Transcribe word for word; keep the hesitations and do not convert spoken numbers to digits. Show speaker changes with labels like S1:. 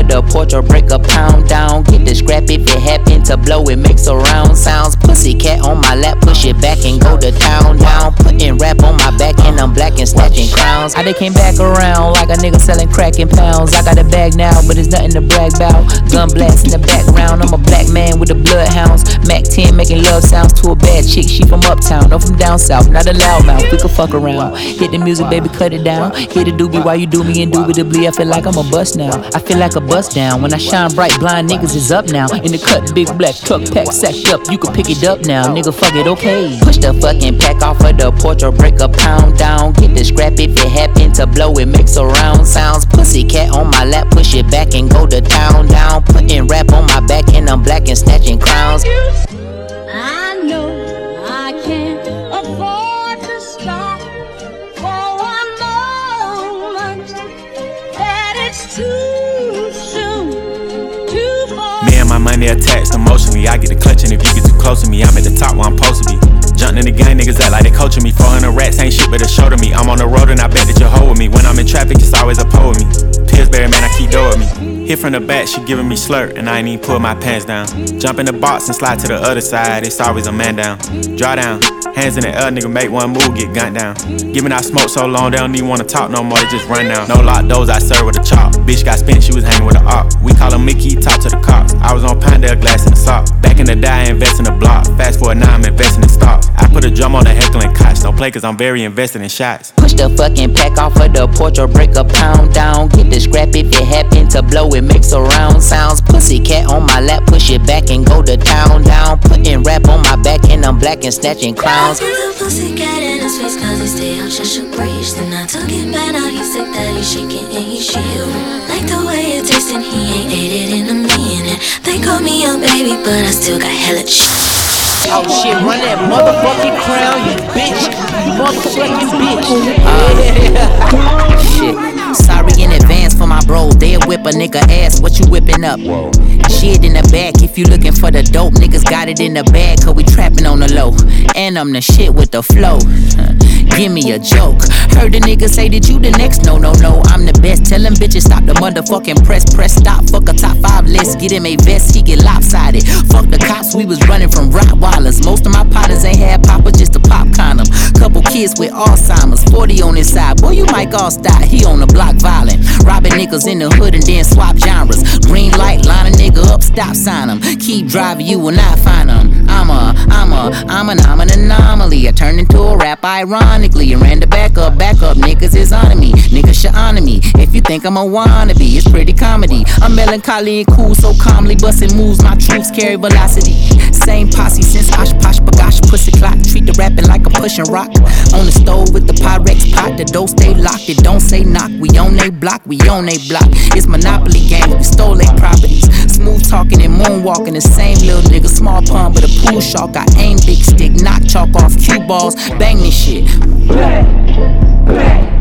S1: the porch or break a pound down. Get the scrap if it happen to blow, it makes a round sounds. Pussycat on my lap, push it back and go to town down. Putting rap on my back and I'm black and snatching crowns. I they came back around like a nigga selling crack in pounds. I got a bag now, but it's nothing to brag about. Gun blast in the background, I'm a black man with the bloodhounds. Mac ten making love sounds to a bad chick, she from uptown, no from down south, not a loudmouth, we could fuck around. Hit the music, baby, cut it down. Hit the doobie while you do me indubitably. I feel like I'm a bust now, I feel like a bust down. When I shine bright, blind niggas is up now. In the cut, big black truck pack sacked up, you can pick it up now, nigga, fuck it, okay. Push the fucking pack off of the porch or break a pound down. Get the scrap if it happen to blow, it makes a round sounds. Pussycat on my lap, push it back and go to town down. Putting rap on my back and I'm black and snatching crowns.
S2: I know I can't afford to stop for one moment, that it's too soon, too far.
S3: Me and my money attached emotionally. I get the clutch and if you get too close to me, I'm at the top where I'm supposed to be. Jumping in the gang, niggas act like they coaching me. four hundred rats ain't shit but a show to me. I'm on the road and I bet that you'll hold with me. When I'm in traffic, it's always a pole with me. Pillsbury, man, I keep dough with me. Hit from the back, she giving me slurp, and I ain't even pull my pants down. Jump in the box and slide to the other side, it's always a man down. Draw down, hands in the air, nigga, make one move, get gunned down. Giving out smoke so long, they don't even wanna talk no more, they just run down. No lock doors, I serve with a chop. Bitch got spent, she was hanging with a op. We call her Mickey, talk to the cops. I was on Pinedale, glass in the sock. Back in the day, I invest in the block. Fast forward now, I'm investing in stocks. I put a drum on the heckling cots. Don't play cause I'm very invested in shots.
S1: Push the fucking pack off of the porch or break a pound down. Get the scrap if it happen to blow, it makes a round sounds. Pussycat on my lap, push it back and go to town down. Putting rap on my back and I'm black and snatching crowns.
S4: The pussycat in his face cause he stay out, just should breach. Then I took it back, now he's sick that he's shaking and he's shield. Like the way it tastes and he ain't ate it in a minute. They call me a baby but I still got hella shit.
S1: Oh shit, run that motherfucking crown, you bitch. You motherfucking bitch. Uh, shit. Sorry in advance for my bros. They'll whip a nigga ass. What you whipping up? Shit in the back. If you looking for the dope, niggas got it in the bag. Cause we trapping on the low. And I'm the shit with the flow. Give me a joke. Heard the nigga say that you the next. No, no, no, I'm the best. Tell them bitches stop the motherfucking press. Press stop. Fuck a top five list. Get him a vest. He get lopsided. Fuck the cops. We was running from Rottweilers. Most of my partners ain't had papa, just a pop condom. Couple kids with Alzheimer's. forty on his side. Boy, you might all stop. He on the block violent. Robbing niggas in the hood and then swap genres. Green light, line a nigga up, stop sign him. Keep driving, you will not find him. I'm a, I'm a, I'm an, I'm an anomaly. I turned into a rap ironically. And ran the back up, back up, niggas is on me. Niggas should honor me. If you think I'm a wannabe, it's pretty comedy. I'm melancholy and cool, so calmly busting moves. My troops carry velocity. Same posse since Osh Posh Bagosh pussy clock. Treat the rapping like I'm pushing rock. On the stove with the Pyrex pot. The door stay locked, it don't say knock. We on they block, we on they block. It's Monopoly game, we stole they properties. Smooth talking and moonwalking, the same little nigga. Small pun but a pool shark. I aim big stick, knock chalk off cue balls. Bang this shit. Back, back.